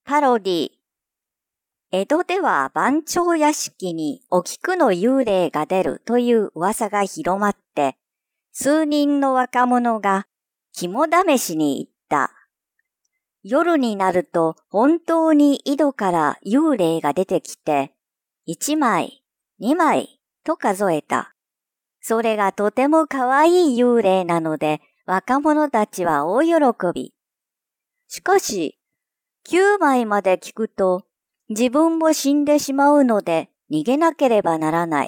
パロディ。江戸では番町屋敷にお菊の幽霊が出るという噂が広まって、数人の若者が肝試しに行った。夜になると本当に井戸から幽霊が出てきて、1枚、2枚と数えた。それがとても可愛い幽霊なので、若者たちは大喜び。しかし、9枚まで聞くと、自分も死んでしまうので逃げなければならない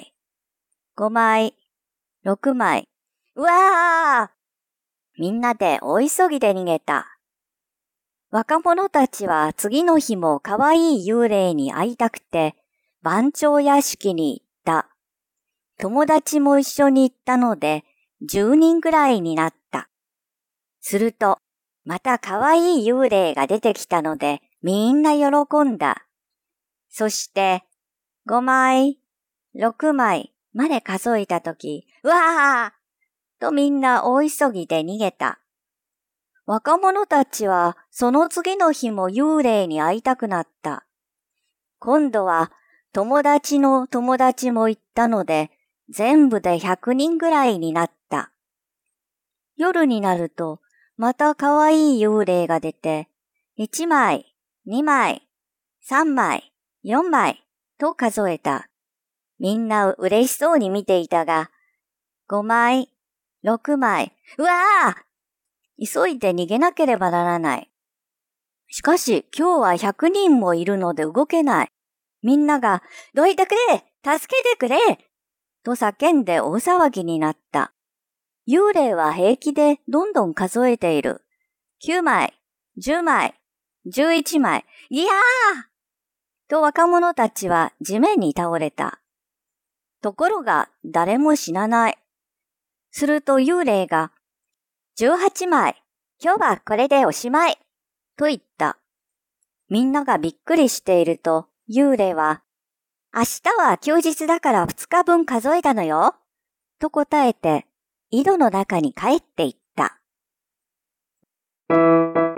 。5枚、6枚、うわー！みんなで大急ぎで逃げた。若者たちは次の日も可愛い幽霊に会いたくて、番町屋敷に行った。友達も一緒に行ったので、10人ぐらいになった。すると、また可愛い幽霊が出てきたので、みんな喜んだ。そして、5枚、6枚まで数えたとき、うわー！とみんな大急ぎで逃げた。若者たちはその次の日も幽霊に会いたくなった。今度は友達の友達も行ったので、全部で100人ぐらいになった。夜になると、また可愛い幽霊が出て、1枚、2枚、3枚、4枚と数えた。みんな嬉しそうに見ていたが、5枚、6枚、うわー！急いで逃げなければならない。しかし今日は100人もいるので動けない。みんなが、どいてくれ！助けてくれ！と叫んで大騒ぎになった。幽霊は平気でどんどん数えている。9枚、10枚、11枚、いやー！と若者たちは地面に倒れた。ところが誰も死なない。すると幽霊が、18枚、今日はこれでおしまい、と言った。みんながびっくりしていると、幽霊は、明日は休日だから2日分数えたのよ、と答えて、井戸の中に帰っていった。